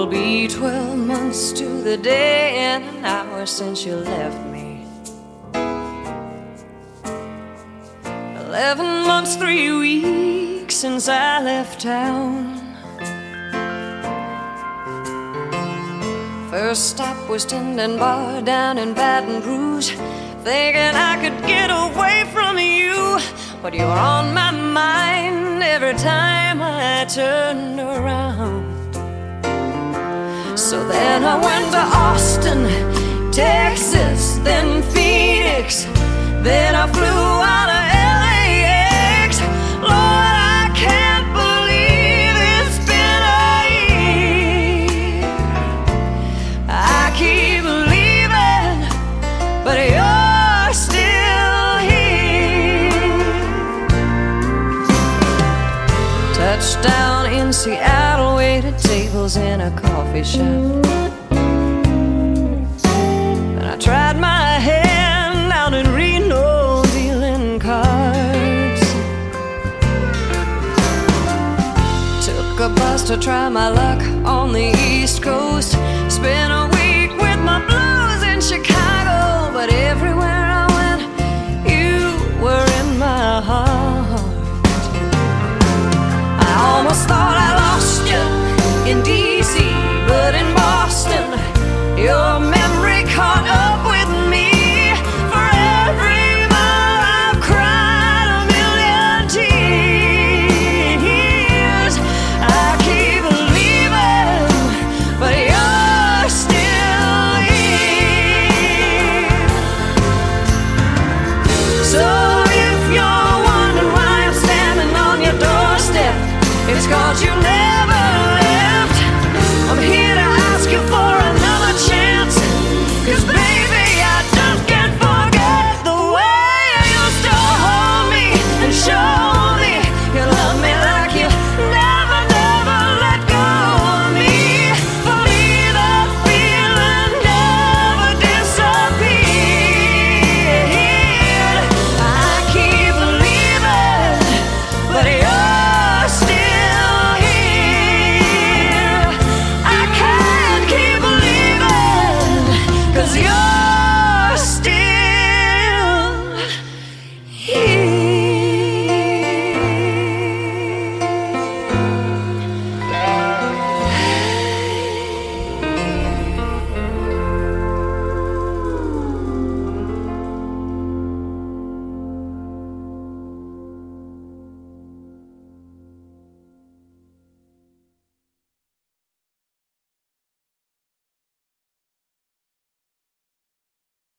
It'll be 12 months to the day and an hour since you left me. 11 months, 3 weeks since I left town. First stop was Tendon Bar down in Baton Rouge, thinking I could get away from you, but you were on my mind every time I turned around. So then I went to Austin, Texas, then Phoenix, then I flew out of LAX. Lord, I can't believe it's been a year. I keep leaving, but you're still here. Touchdown in Seattle, waited tables in a coffee shop, and I tried my hand out in Reno dealing cards. Took a bus to try my luck on the East Coast, spent a week with my blues in Chicago, but everywhere I went, you were in my heart. I almost thought I lost you in D.C., but in Boston, you're